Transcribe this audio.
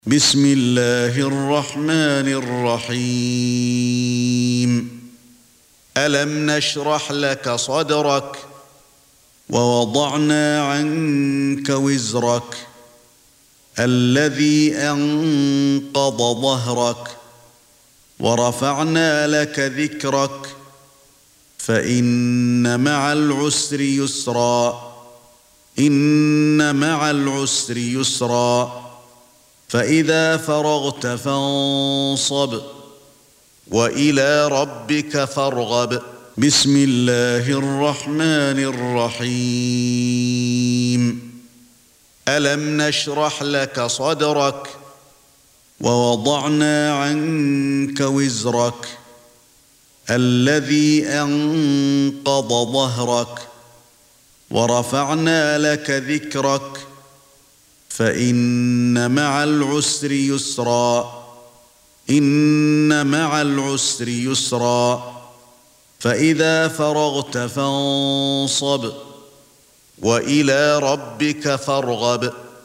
بسم الله الرحمن الرحيم. ألم نشرح لك صدرك ووضعنا عنك وزرك الذي أنقض ظهرك ورفعنا لك ذكرك فإن مع العسر يسرا إن مع العسر يسرا فإذا فرغت فانصب وإلى ربك فارغب. بسم الله الرحمن الرحيم. ألم نشرح لك صدرك ووضعنا عنك وزرك الذي أنقض ظهرك ورفعنا لك ذكرك فإن مع العسر يسرا إن مع العسر يسرا فإذا فرغت فانصب وإلى ربك فارغب.